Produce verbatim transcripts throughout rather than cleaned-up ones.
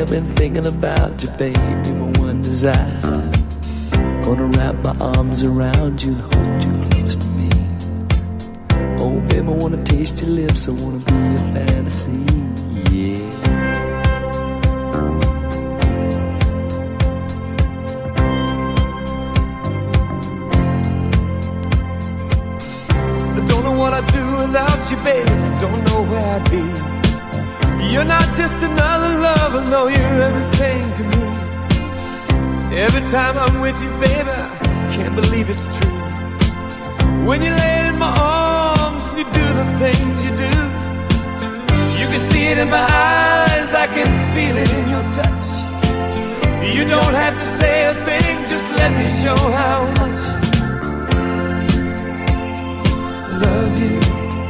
I've been thinking about you, baby, my one desire. Gonna wrap my arms around you and hold you close to me. Oh, baby, I wanna taste your lips, I wanna be a fantasy, yeah. I don't know what I'd do without you, baby, don't know where I'd be. You're not just another lover, no, you're everything to me. Every time I'm with you, baby, I can't believe it's true. When you lay in my arms and you do the things you do, you can see it in my eyes, I can feel it in your touch. You don't have to say a thing, just let me show how much I love you,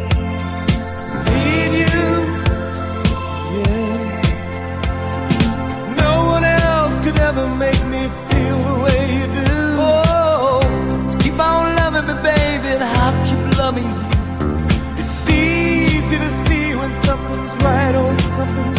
need you, yeah. No one else could ever make me feel the way you do. Oh, so keep on loving me, baby, and I'll keep loving you. It's easy to see when something's right or something's